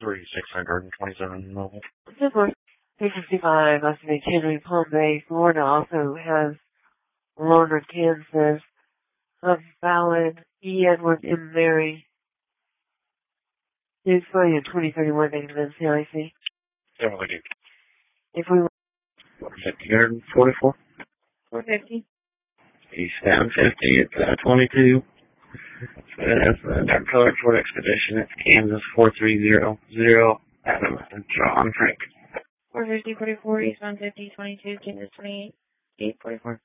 3627 mobile. Of course, 365, estimate Henry, Palm Bay, Florida also has Lorna, Kansas, Ballad, E. Edward, M. Mary. It's going in 2031 maintenance, CIC. Yeah, we do. If we 5044. 450. Eastbound 50, it's 22. That's Dark Color Ford Expedition. It's Kansas 4300. Adam and John Frank. 450, 44, eastbound 50, 22, Kansas 28, 844.